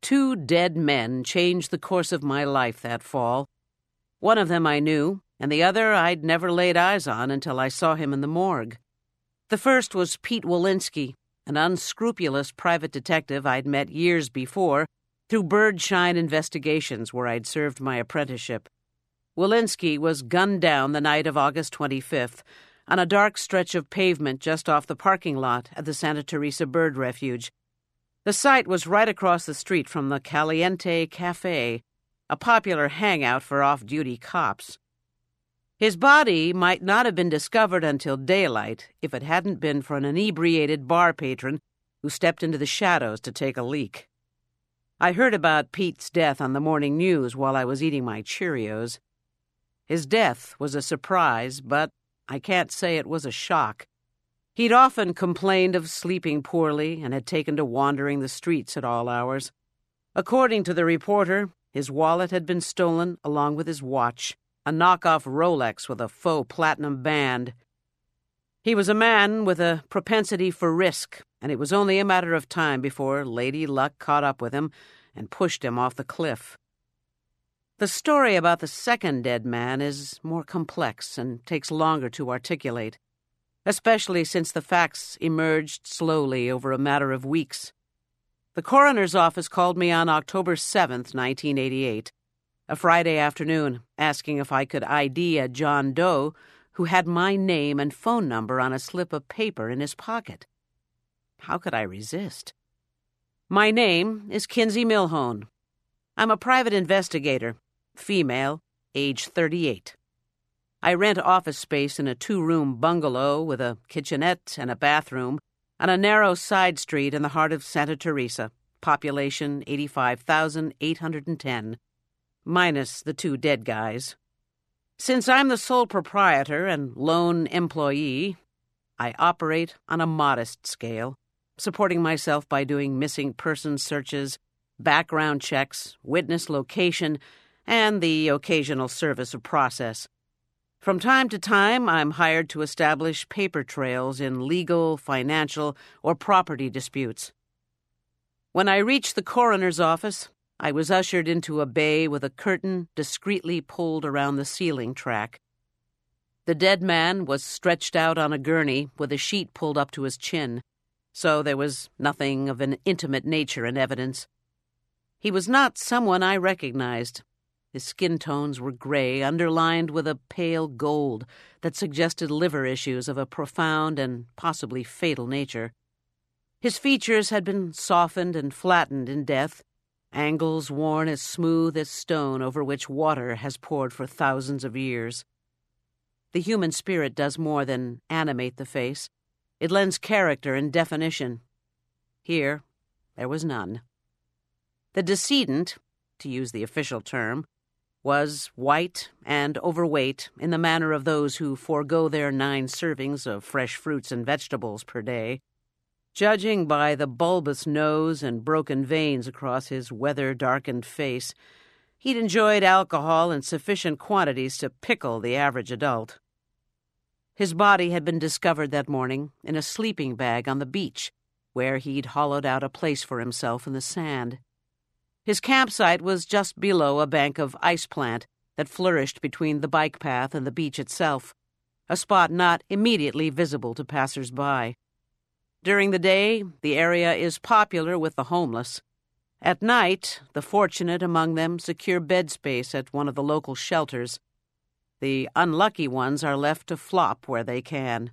2 dead men changed the course of my life that fall. One of them I knew, and the other I'd never laid eyes on until I saw him in the morgue. The first was Pete Walensky, an unscrupulous private detective I'd met years before through Birdshine Investigations, where I'd served my apprenticeship. Walensky was gunned down the night of August 25th on a dark stretch of pavement just off the parking lot at the Santa Teresa Bird Refuge. The site was right across the street from the Caliente Cafe, a popular hangout for off-duty cops. His body might not have been discovered until daylight if it hadn't been for an inebriated bar patron who stepped into the shadows to take a leak. I heard about Pete's death on the morning news while I was eating my Cheerios. His death was a surprise, but I can't say it was a shock. He'd often complained of sleeping poorly and had taken to wandering the streets at all hours. According to the reporter, his wallet had been stolen along with his watch, a knockoff Rolex with a faux platinum band. He was a man with a propensity for risk, and it was only a matter of time before Lady Luck caught up with him and pushed him off the cliff. The story about the second dead man is more complex and takes longer to articulate, especially since the facts emerged slowly over a matter of weeks. The coroner's office called me on October 7th, 1988, a Friday afternoon, asking if I could ID a John Doe who had my name and phone number on a slip of paper in his pocket. How could I resist? My name is Kinsey Milhone. I'm a private investigator, female, age 38. I rent office space in a 2-room bungalow with a kitchenette and a bathroom on a narrow side street in the heart of Santa Teresa, population 85,810, minus the 2 dead guys. Since I'm the sole proprietor and lone employee, I operate on a modest scale, supporting myself by doing missing person searches, background checks, witness location, and the occasional service of process. From time to time, I'm hired to establish paper trails in legal, financial, or property disputes. When I reached the coroner's office, I was ushered into a bay with a curtain discreetly pulled around the ceiling track. The dead man was stretched out on a gurney with a sheet pulled up to his chin, so there was nothing of an intimate nature in evidence. He was not someone I recognized. His skin tones were gray, underlined with a pale gold that suggested liver issues of a profound and possibly fatal nature. His features had been softened and flattened in death, angles worn as smooth as stone over which water has poured for thousands of years. The human spirit does more than animate the face. It lends character and definition. Here, there was none. The decedent, to use the official term, was white and overweight in the manner of those who forego their 9 servings of fresh fruits and vegetables per day. Judging by the bulbous nose and broken veins across his weather-darkened face, he'd enjoyed alcohol in sufficient quantities to pickle the average adult. His body had been discovered that morning in a sleeping bag on the beach, where he'd hollowed out a place for himself in the sand. His campsite was just below a bank of ice plant that flourished between the bike path and the beach itself, a spot not immediately visible to passers-by. During the day, the area is popular with the homeless. At night, the fortunate among them secure bed space at one of the local shelters. The unlucky ones are left to flop where they can.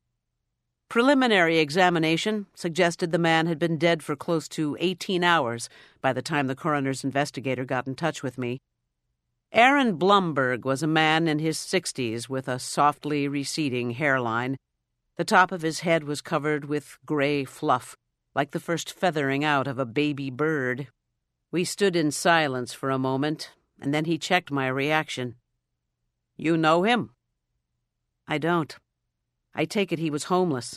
Preliminary examination suggested the man had been dead for close to 18 hours by the time the coroner's investigator got in touch with me. Aaron Blumberg was a man in his 60s with a softly receding hairline. The top of his head was covered with gray fluff, like the first feathering out of a baby bird. We stood in silence for a moment, and then he checked my reaction. "You know him?" "I don't. I take it he was homeless."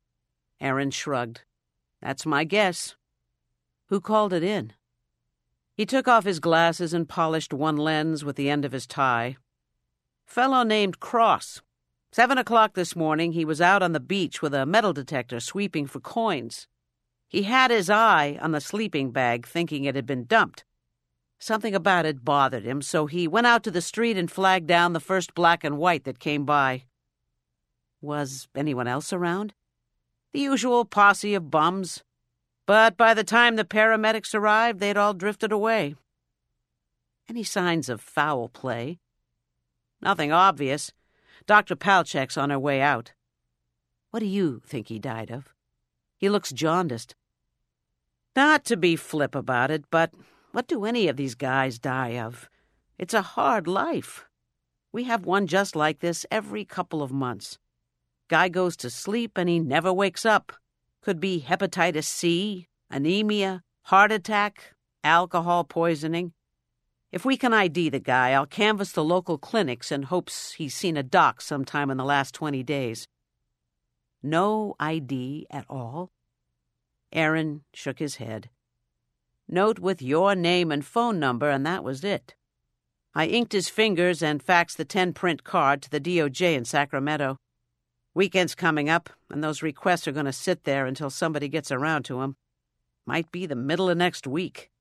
Aaron shrugged. "That's my guess." "Who called it in?" He took off his glasses and polished one lens with the end of his tie. "Fellow named Cross. 7 o'clock this morning, he was out on the beach with a metal detector sweeping for coins." He had his eye on the sleeping bag, thinking it had been dumped. Something about it bothered him, so he went out to the street and flagged down the first black and white that came by. Was anyone else around? The usual posse of bums. But by the time the paramedics arrived, they'd all drifted away. Any signs of foul play? Nothing obvious. Dr. Palchek's on her way out. What do you think he died of? He looks jaundiced. Not to be flip about it, but what do any of these guys die of? It's a hard life. We have one just like this every couple of months. Guy goes to sleep and he never wakes up. Could be hepatitis C, anemia, heart attack, alcohol poisoning. If we can ID the guy, I'll canvass the local clinics in hopes he's seen a doc sometime in the last 20 days. No ID at all? Aaron shook his head. Note with your name and phone number, and that was it. I inked his fingers and faxed the 10-print card to the DOJ in Sacramento. Weekend's coming up, and those requests are going to sit there until somebody gets around to them. Might be the middle of next week.